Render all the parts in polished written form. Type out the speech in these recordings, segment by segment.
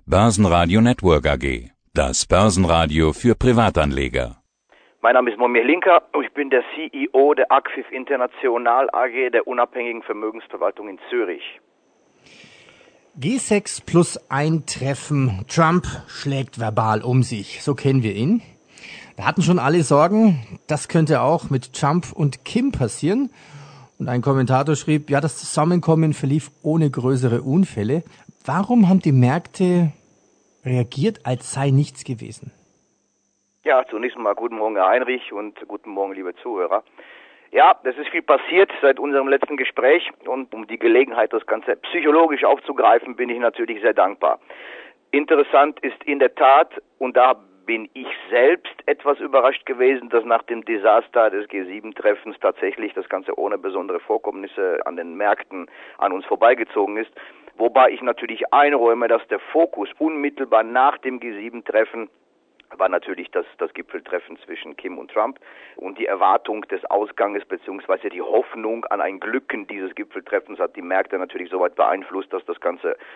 Börsenradio Network AG. Das Börsenradio für Privatanleger. Mein Name ist Momir Linker und ich bin der CEO der Acquis International AG, der unabhängigen Vermögensverwaltung in Zürich. G6 plus ein Treffen. Trump schlägt verbal um sich. So kennen wir ihn. Da hatten schon alle Sorgen, das könnte auch mit Trump und Kim passieren. Und ein Kommentator schrieb, ja, das Zusammenkommen verlief ohne größere Unfälle. Warum haben die Märkte reagiert, als sei nichts gewesen? Ja, zunächst mal guten Morgen, Herr Heinrich, und guten Morgen, liebe Zuhörer. Ja, es ist viel passiert seit unserem letzten Gespräch, und um die Gelegenheit, das Ganze psychologisch aufzugreifen, bin ich natürlich sehr dankbar. Interessant ist in der Tat, und da bin ich selbst etwas überrascht gewesen, dass nach dem Desaster des G7-Treffens tatsächlich das Ganze ohne besondere Vorkommnisse an den Märkten an uns vorbeigezogen ist. Wobei ich natürlich einräume, dass der Fokus unmittelbar nach dem G7-Treffen war natürlich das Gipfeltreffen zwischen Kim und Trump und die Erwartung des Ausganges bzw. die Hoffnung an ein Glücken dieses Gipfeltreffens hat die Märkte natürlich soweit beeinflusst, dass das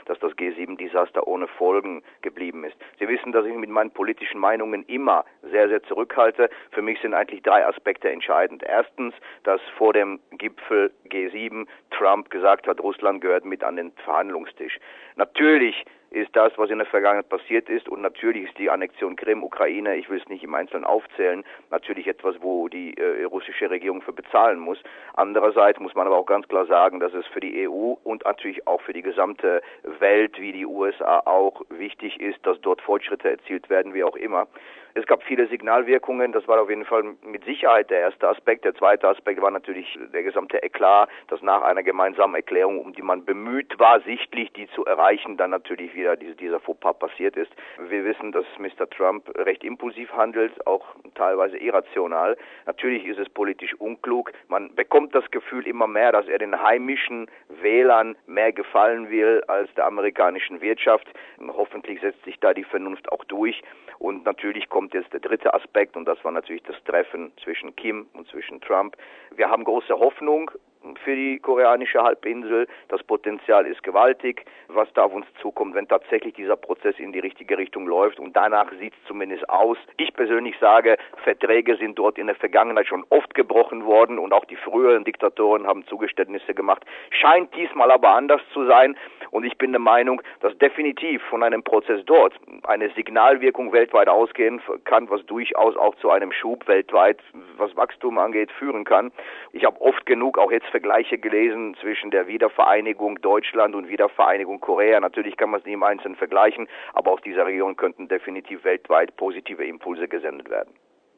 G7-Desaster ohne Folgen geblieben ist. Sie wissen, dass ich mit meinen politischen Meinungen immer sehr, sehr zurückhalte. Für mich sind eigentlich drei Aspekte entscheidend. Erstens, dass vor dem Gipfel G7 Trump gesagt hat, Russland gehört mit an den Verhandlungstisch. Natürlich ist das, was in der Vergangenheit passiert ist, und natürlich ist die Annexion Krim, Ukraine, ich will es nicht im Einzelnen aufzählen, natürlich etwas, wo die russische Regierung für bezahlen muss. Andererseits muss man aber auch ganz klar sagen, dass es für die EU und natürlich auch für die gesamte Welt, wie die USA auch, wichtig ist, dass dort Fortschritte erzielt werden, wie auch immer. Es gab viele Signalwirkungen, das war auf jeden Fall mit Sicherheit der erste Aspekt. Der zweite Aspekt war natürlich der gesamte Eklat, dass nach einer gemeinsamen Erklärung, um die man bemüht war, sichtlich die zu erreichen, dann natürlich wieder dieser Fauxpas passiert ist. Wir wissen, dass Mr. Trump recht impulsiv handelt, auch teilweise irrational. Natürlich ist es politisch unklug. Man bekommt das Gefühl immer mehr, dass er den heimischen Wählern mehr gefallen will als der amerikanischen Wirtschaft. Hoffentlich setzt sich da die Vernunft auch durch. Und natürlich kommt jetzt der dritte Aspekt, und das war natürlich das Treffen zwischen Kim und zwischen Trump. Wir haben große Hoffnung für die koreanische Halbinsel. Das Potenzial ist gewaltig, was da auf uns zukommt, wenn tatsächlich dieser Prozess in die richtige Richtung läuft. Und danach sieht es zumindest aus. Ich persönlich sage, Verträge sind dort in der Vergangenheit schon oft gebrochen worden und auch die früheren Diktatoren haben Zugeständnisse gemacht. Scheint diesmal aber anders zu sein. Und ich bin der Meinung, dass definitiv von einem Prozess dort eine Signalwirkung weltweit ausgehen kann, was durchaus auch zu einem Schub weltweit, was Wachstum angeht, führen kann. Ich habe oft genug auch jetzt Vergleiche gelesen zwischen der Wiedervereinigung Deutschland und Wiedervereinigung Korea. Natürlich kann man es nicht im Einzelnen vergleichen, aber aus dieser Region könnten definitiv weltweit positive Impulse gesendet werden.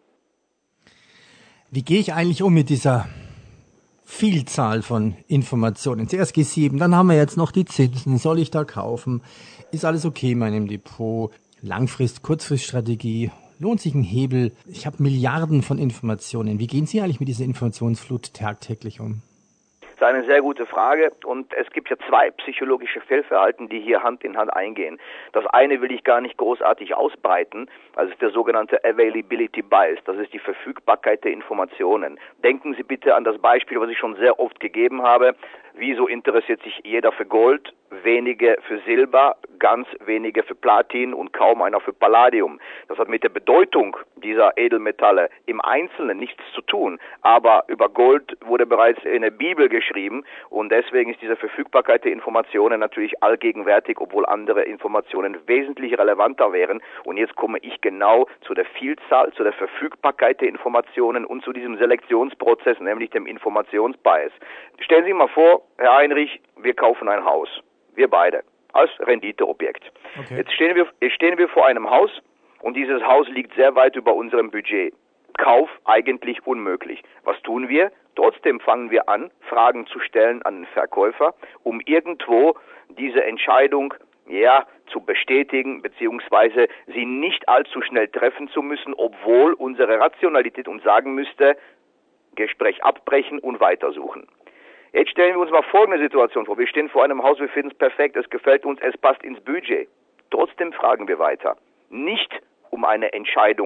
Wie gehe ich eigentlich um mit dieser Vielzahl von Informationen? Zuerst G7, dann haben wir jetzt noch die Zinsen. Soll ich da kaufen? Ist alles okay in meinem Depot? Langfrist-, Kurzfriststrategie? Lohnt sich ein Hebel? Ich habe Milliarden von Informationen. Wie gehen Sie eigentlich mit dieser Informationsflut tagtäglich um? Das ist eine sehr gute Frage, und es gibt ja zwei psychologische Fehlverhalten, die hier Hand in Hand eingehen. Das eine will ich gar nicht großartig ausbreiten, das ist der sogenannte Availability Bias, das ist die Verfügbarkeit der Informationen. Denken Sie bitte an das Beispiel, was ich schon sehr oft gegeben habe. Wieso interessiert sich jeder für Gold, wenige für Silber, ganz wenige für Platin und kaum einer für Palladium? Das hat mit der Bedeutung dieser Edelmetalle im Einzelnen nichts zu tun, aber über Gold wurde bereits in der Bibel geschrieben, und deswegen ist diese Verfügbarkeit der Informationen natürlich allgegenwärtig, obwohl andere Informationen wesentlich relevanter wären. Und jetzt komme ich genau zu der Vielzahl, zu der Verfügbarkeit der Informationen und zu diesem Selektionsprozess, nämlich dem Informationsbias. Stellen Sie sich mal vor, Herr Heinrich, wir kaufen ein Haus. Wir beide. Als Renditeobjekt. Okay. Jetzt stehen wir vor einem Haus, und dieses Haus liegt sehr weit über unserem Budget. Kauf eigentlich unmöglich. Was tun wir? Trotzdem fangen wir an, Fragen zu stellen an den Verkäufer, um irgendwo diese Entscheidung zu bestätigen, beziehungsweise sie nicht allzu schnell treffen zu müssen, obwohl unsere Rationalität uns sagen müsste, Gespräch abbrechen und weitersuchen. Jetzt stellen wir uns mal folgende Situation vor. Wir stehen vor einem Haus, wir finden es perfekt, es gefällt uns, es passt ins Budget. Trotzdem fragen wir weiter. Nicht um eine Entscheidung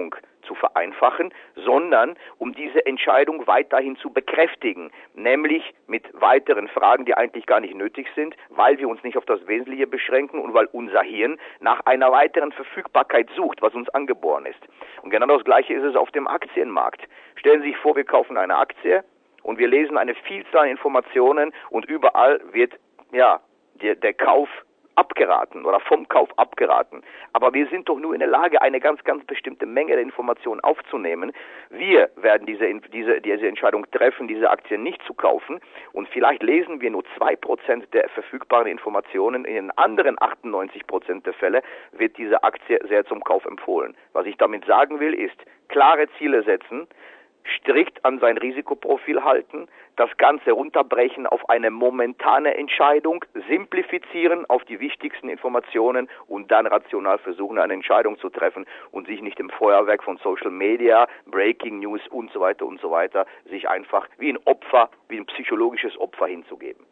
zu vereinfachen, sondern um diese Entscheidung weiterhin zu bekräftigen, nämlich mit weiteren Fragen, die eigentlich gar nicht nötig sind, weil wir uns nicht auf das Wesentliche beschränken und weil unser Hirn nach einer weiteren Verfügbarkeit sucht, was uns angeboren ist. Und genau das Gleiche ist es auf dem Aktienmarkt. Stellen Sie sich vor, wir kaufen eine Aktie und wir lesen eine Vielzahl an Informationen und überall wird der Kauf abgeraten oder vom Kauf abgeraten. Aber wir sind doch nur in der Lage, eine ganz, ganz bestimmte Menge der Informationen aufzunehmen. Wir werden diese Entscheidung treffen, diese Aktien nicht zu kaufen. Und vielleicht lesen wir nur 2% der verfügbaren Informationen. In den anderen 98% der Fälle wird diese Aktie sehr zum Kauf empfohlen. Was ich damit sagen will, ist klare Ziele setzen, strikt an sein Risikoprofil halten, das Ganze runterbrechen auf eine momentane Entscheidung, simplifizieren auf die wichtigsten Informationen und dann rational versuchen, eine Entscheidung zu treffen und sich nicht im Feuerwerk von Social Media, Breaking News und so weiter, sich einfach wie ein psychologisches Opfer hinzugeben.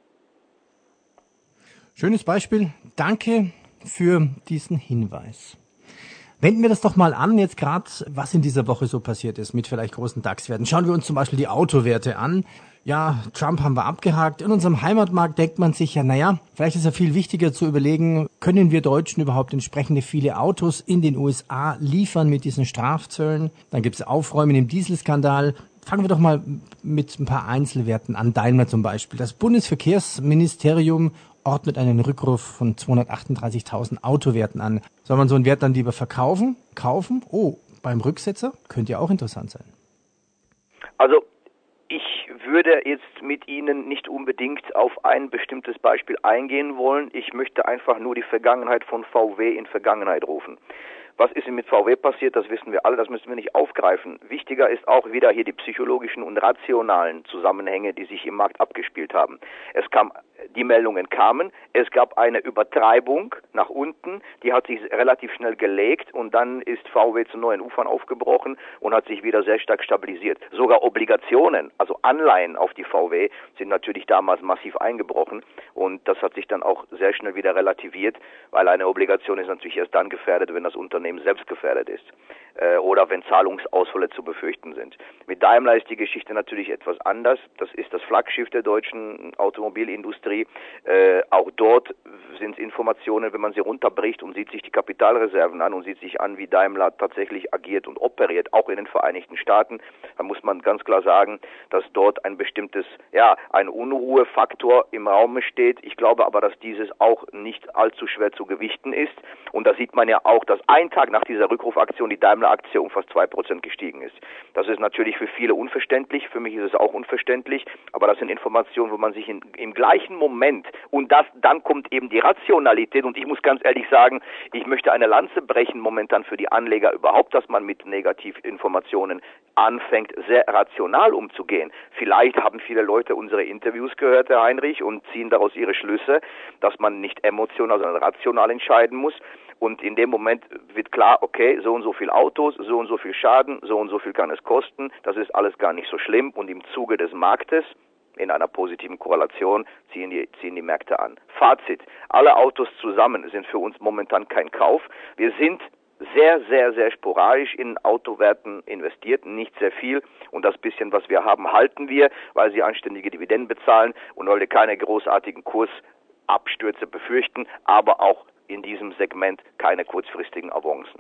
Schönes Beispiel. Danke für diesen Hinweis. Wenden wir das doch mal an, jetzt gerade, was in dieser Woche so passiert ist mit vielleicht großen DAX-Werten. Schauen wir uns zum Beispiel die Autowerte an. Ja, Trump haben wir abgehakt. In unserem Heimatmarkt denkt man sich ja, vielleicht ist ja viel wichtiger zu überlegen, können wir Deutschen überhaupt entsprechende viele Autos in den USA liefern mit diesen Strafzöllen? Dann gibt es Aufräumen im Dieselskandal. Fangen wir doch mal mit ein paar Einzelwerten an. Daimler zum Beispiel. Das Bundesverkehrsministerium ordnet einen Rückruf von 238.000 Autowerten an. Soll man so einen Wert dann lieber verkaufen? Kaufen? Oh, beim Rücksetzer? Könnte ja auch interessant sein. Also, ich würde jetzt mit Ihnen nicht unbedingt auf ein bestimmtes Beispiel eingehen wollen. Ich möchte einfach nur die Vergangenheit von VW in Vergangenheit rufen. Was ist mit VW passiert, das wissen wir alle, das müssen wir nicht aufgreifen. Wichtiger ist auch wieder hier die psychologischen und rationalen Zusammenhänge, die sich im Markt abgespielt haben. Die Meldungen kamen, es gab eine Übertreibung nach unten, die hat sich relativ schnell gelegt und dann ist VW zu neuen Ufern aufgebrochen und hat sich wieder sehr stark stabilisiert. Sogar Obligationen, also Anleihen auf die VW, sind natürlich damals massiv eingebrochen und das hat sich dann auch sehr schnell wieder relativiert, weil eine Obligation ist natürlich erst dann gefährdet, wenn das Unternehmen selbst gefährdet ist oder wenn Zahlungsausfälle zu befürchten sind. Mit Daimler ist die Geschichte natürlich etwas anders. Das ist das Flaggschiff der deutschen Automobilindustrie. Auch dort sind Informationen, wenn man sie runterbricht und sieht sich die Kapitalreserven an und sieht sich an, wie Daimler tatsächlich agiert und operiert, auch in den Vereinigten Staaten, dann muss man ganz klar sagen, dass dort ein bestimmtes, ein Unruhefaktor im Raum steht. Ich glaube aber, dass dieses auch nicht allzu schwer zu gewichten ist. Und da sieht man ja auch, dass ein Tag nach dieser Rückrufaktion die Daimler-Aktie um fast 2% gestiegen ist. Das ist natürlich für viele unverständlich, für mich ist es auch unverständlich, aber das sind Informationen, wo man sich im gleichen Moment, und dann kommt eben die Rationalität, und ich muss ganz ehrlich sagen, ich möchte eine Lanze brechen momentan für die Anleger überhaupt, dass man mit Negativinformationen anfängt, sehr rational umzugehen. Vielleicht haben viele Leute unsere Interviews gehört, Herr Heinrich, und ziehen daraus ihre Schlüsse, dass man nicht emotional, sondern rational entscheiden muss. Und in dem Moment wird klar, okay, so und so viel Autos, so und so viel Schaden, so und so viel kann es kosten. Das ist alles gar nicht so schlimm. Und im Zuge des Marktes, in einer positiven Korrelation, ziehen die Märkte an. Fazit: Alle Autos zusammen sind für uns momentan kein Kauf. Wir sind sehr, sehr, sehr sporadisch in Autowerten investiert, nicht sehr viel. Und das bisschen, was wir haben, halten wir, weil sie anständige Dividenden bezahlen und weil wir keine großartigen Kursabstürze befürchten, aber auch in diesem Segment keine kurzfristigen Avancen.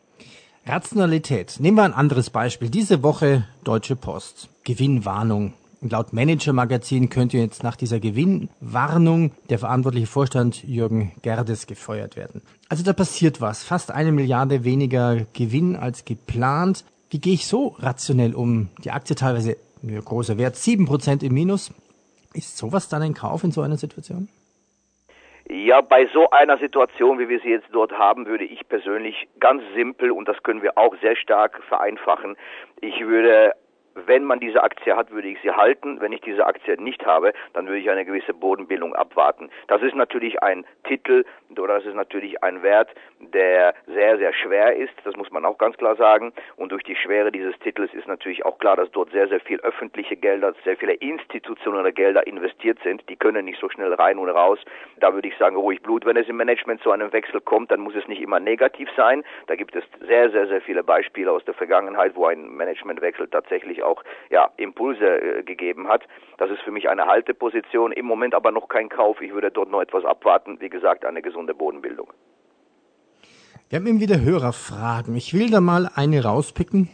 Rationalität. Nehmen wir ein anderes Beispiel. Diese Woche Deutsche Post. Gewinnwarnung. Und laut Manager-Magazin könnte jetzt nach dieser Gewinnwarnung der verantwortliche Vorstand Jürgen Gerdes gefeuert werden. Also da passiert was. Fast 1 Milliarde weniger Gewinn als geplant. Wie gehe ich so rationell um? Die Aktie teilweise, großer Wert, 7% im Minus. Ist sowas dann ein Kauf in so einer Situation? Ja, bei so einer Situation, wie wir sie jetzt dort haben, würde ich persönlich ganz simpel, und das können wir auch sehr stark vereinfachen, ich würde wenn man diese Aktie hat, würde ich sie halten. Wenn ich diese Aktie nicht habe, dann würde ich eine gewisse Bodenbildung abwarten. Das ist natürlich ein Titel oder das ist natürlich ein Wert, der sehr, sehr schwer ist. Das muss man auch ganz klar sagen. Und durch die Schwere dieses Titels ist natürlich auch klar, dass dort sehr, sehr viel öffentliche Gelder, sehr viele institutionelle Gelder investiert sind. Die können nicht so schnell rein und raus. Da würde ich sagen, ruhig Blut. Wenn es im Management zu einem Wechsel kommt, dann muss es nicht immer negativ sein. Da gibt es sehr, sehr, sehr viele Beispiele aus der Vergangenheit, wo ein Managementwechsel tatsächlich auch Impulse gegeben hat. Das ist für mich eine Halteposition, im Moment aber noch kein Kauf. Ich würde dort noch etwas abwarten. Wie gesagt, eine gesunde Bodenbildung. Wir haben immer wieder Hörerfragen. Ich will da mal eine rauspicken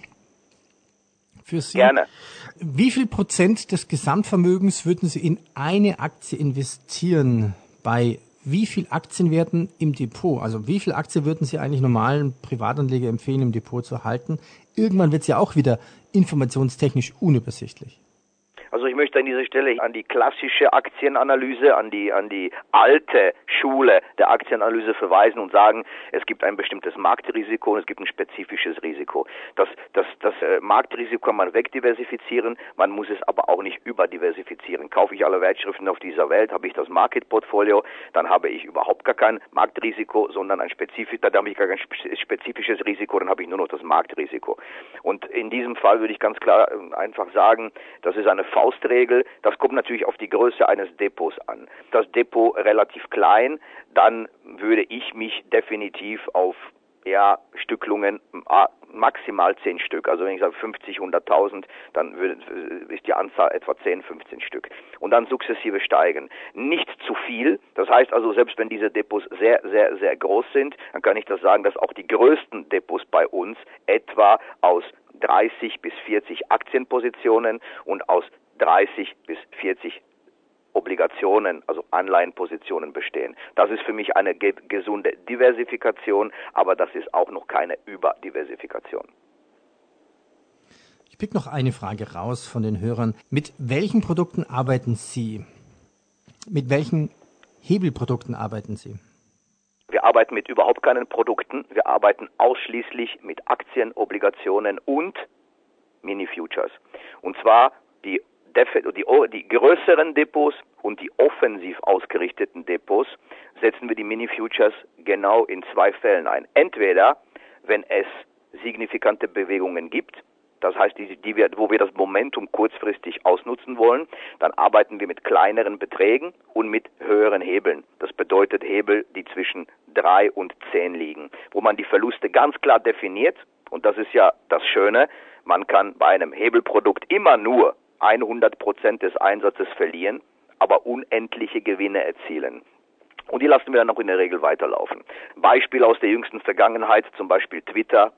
für Sie. Gerne. Wie viel Prozent des Gesamtvermögens würden Sie in eine Aktie investieren? Bei wie viel Aktienwerten im Depot? Also wie viel Aktien würden Sie eigentlich normalen Privatanleger empfehlen, im Depot zu halten? Irgendwann wird es ja auch wieder informationstechnisch unübersichtlich. Also ich möchte an dieser Stelle an die klassische Aktienanalyse, an die alte Schule der Aktienanalyse verweisen und sagen, es gibt ein bestimmtes Marktrisiko und es gibt ein spezifisches Risiko. Das Marktrisiko kann man wegdiversifizieren, man muss es aber auch nicht überdiversifizieren. Kaufe ich alle Wertschriften auf dieser Welt, habe ich das Market-Portfolio, dann habe ich überhaupt gar kein Marktrisiko, sondern dann habe ich gar kein spezifisches Risiko, dann habe ich nur noch das Marktrisiko. Und in diesem Fall würde ich ganz klar einfach sagen, das ist eine Faustregel. Das kommt natürlich auf die Größe eines Depots an. Das Depot relativ klein, dann würde ich mich definitiv auf Stücklungen maximal 10 Stück. Also wenn ich sage 50, 100.000, dann ist die Anzahl etwa 10, 15 Stück. Und dann sukzessive steigen. Nicht zu viel. Das heißt also, selbst wenn diese Depots sehr, sehr, sehr groß sind, dann kann ich das sagen, dass auch die größten Depots bei uns etwa aus 30 bis 40 Aktienpositionen und aus 30 bis 40 Obligationen, also Anleihenpositionen bestehen. Das ist für mich eine gesunde Diversifikation, aber das ist auch noch keine Überdiversifikation. Ich pick noch eine Frage raus von den Hörern. Mit welchen Produkten arbeiten Sie? Mit welchen Hebelprodukten arbeiten Sie? Wir arbeiten mit überhaupt keinen Produkten. Wir arbeiten ausschließlich mit Aktien, Obligationen und Mini-Futures. Und zwar die größeren Depots und die offensiv ausgerichteten Depots setzen wir die Mini-Futures genau in 2 Fällen ein. Entweder, wenn es signifikante Bewegungen gibt, das heißt, wo wir das Momentum kurzfristig ausnutzen wollen, dann arbeiten wir mit kleineren Beträgen und mit höheren Hebeln. Das bedeutet Hebel, die zwischen 3 und 10 liegen, wo man die Verluste ganz klar definiert. Und das ist ja das Schöne, man kann bei einem Hebelprodukt immer nur 100% des Einsatzes verlieren, aber unendliche Gewinne erzielen. Und die lassen wir dann auch in der Regel weiterlaufen. Beispiel aus der jüngsten Vergangenheit, zum Beispiel Twitter,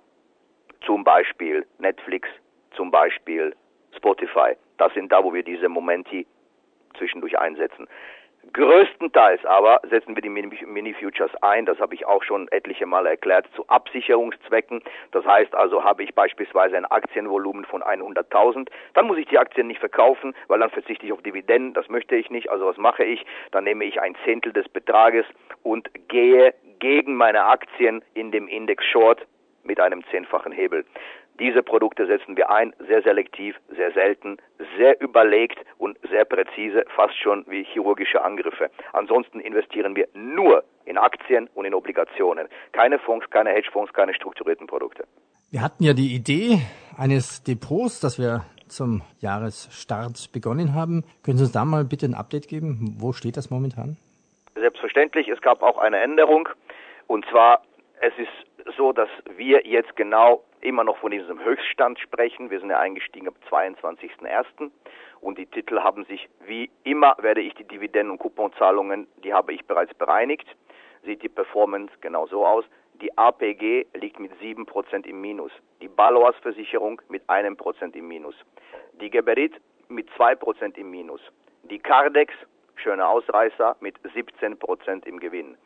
zum Beispiel Netflix, zum Beispiel Spotify. Das sind da, wo wir diese Momenti zwischendurch einsetzen. Größtenteils aber setzen wir die Mini-Futures ein, das habe ich auch schon etliche Male erklärt, zu Absicherungszwecken. Das heißt also, habe ich beispielsweise ein Aktienvolumen von 100.000, dann muss ich die Aktien nicht verkaufen, weil dann verzichte ich auf Dividenden, das möchte ich nicht. Also was mache ich? Dann nehme ich 1/10 des Betrages und gehe gegen meine Aktien in dem Index Short mit einem 10-fachen Hebel. Diese Produkte setzen wir ein, sehr selektiv, sehr selten, sehr überlegt und sehr präzise, fast schon wie chirurgische Angriffe. Ansonsten investieren wir nur in Aktien und in Obligationen. Keine Fonds, keine Hedgefonds, keine strukturierten Produkte. Wir hatten ja die Idee eines Depots, das wir zum Jahresstart begonnen haben. Können Sie uns da mal bitte ein Update geben? Wo steht das momentan? Selbstverständlich, es gab auch eine Änderung. Und zwar, es ist so, dass wir jetzt genau immer noch von diesem Höchststand sprechen. Wir sind ja eingestiegen am 22.01. und die Titel haben sich, wie immer, werde ich die Dividenden- und Couponzahlungen, die habe ich bereits bereinigt. Sieht die Performance genau so aus. Die APG liegt mit 7% im Minus. Die Baloise-Versicherung mit 1% im Minus. Die Geberit mit 2% im Minus. Die Cardex, schöner Ausreißer, mit 17% im Gewinn.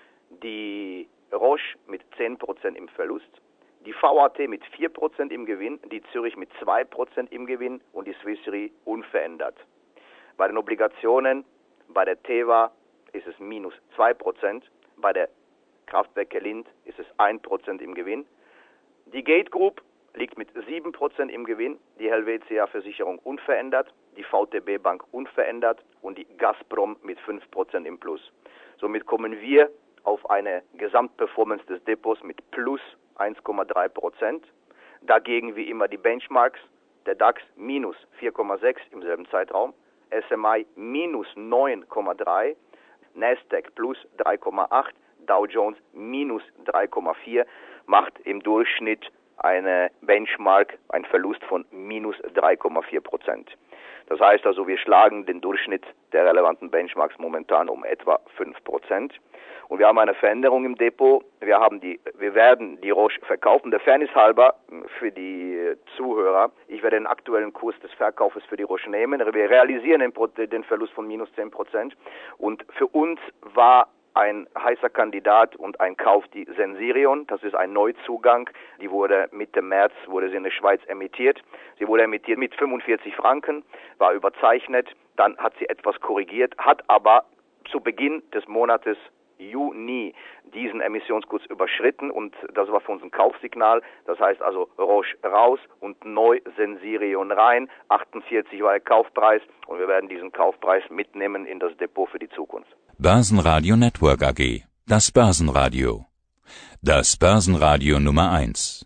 Die Roche mit 10% im Verlust. Die VAT mit 4% im Gewinn, die Zürich mit 2% im Gewinn und die Swiss Re unverändert. Bei den Obligationen, bei der Teva ist es minus 2%, bei der Kraftwerke Lindt ist es 1% im Gewinn. Die Gate Group liegt mit 7% im Gewinn, die Helvetia-Versicherung unverändert, die VTB-Bank unverändert und die Gazprom mit 5% im Plus. Somit kommen wir auf eine Gesamtperformance des Depots mit plus 1,3%. Dagegen wie immer die Benchmarks, der DAX minus 4,6 im selben Zeitraum, SMI minus 9,3, Nasdaq plus 3,8, Dow Jones minus 3,4, macht im Durchschnitt eine Benchmark, ein Verlust von minus 3,4%. Das heißt also, wir schlagen den Durchschnitt der relevanten Benchmarks momentan um etwa 5%. Und wir haben eine Veränderung im Depot. Wir werden die Roche verkaufen. Der Fairness halber für die Zuhörer, ich werde den aktuellen Kurs des Verkaufes für die Roche nehmen. Wir realisieren den Verlust von minus 10%. Und für uns war ein heißer Kandidat und ein Kauf die Sensirion. Das ist ein Neuzugang. Die wurde Mitte März in der Schweiz emittiert. Sie wurde emittiert mit 45 Franken, war überzeichnet. Dann hat sie etwas korrigiert, hat aber zu Beginn des Monates Juni diesen Emissionskurs überschritten und das war für uns ein Kaufsignal. Das heißt also Roche raus und neu Sensirion rein. 48 war der Kaufpreis und wir werden diesen Kaufpreis mitnehmen in das Depot für die Zukunft. Börsenradio Network AG. Das Börsenradio. Das Börsenradio Nummer 1.